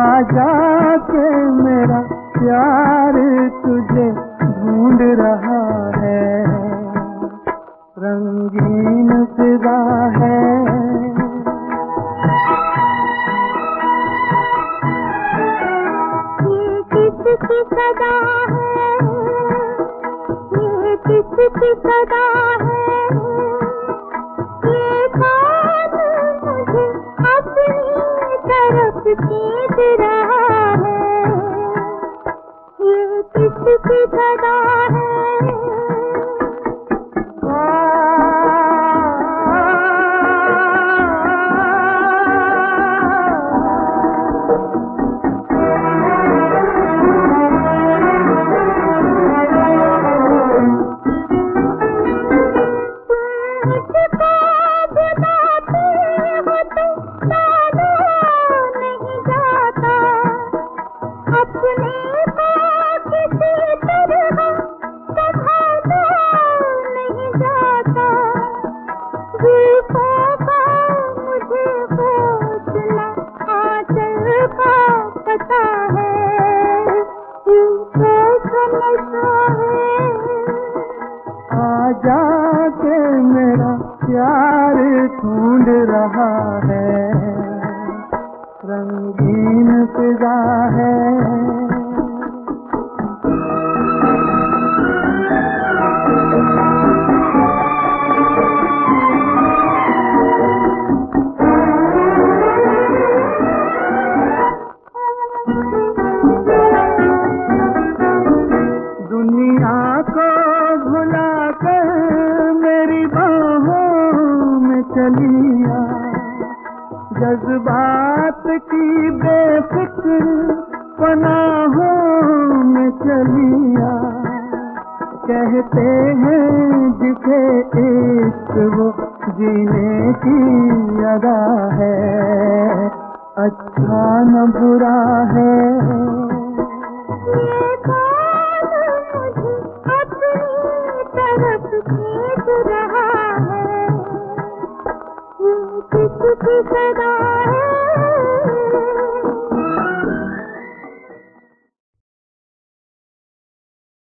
आजा के मेरा प्यार तुझे ढूंढ रहा है, रंगीन फिजा है। ये किसकी सदा है, ये किसकी सदा है, ये कौन मुझे अपनी तरफ खींच रहा है, ये किसकी सदा है। आजा के मेरा प्यार ढूंढ रहा है, रंगीन फिजा है। दुनिया को भुला कर मेरी बाहों में चलिया, जज्बात की बेफिक्र पनाहों में चलिया। कहते हैं जिसे इश्क वो जीने की अदा है, अच्छा न बुरा है। किसकी सदा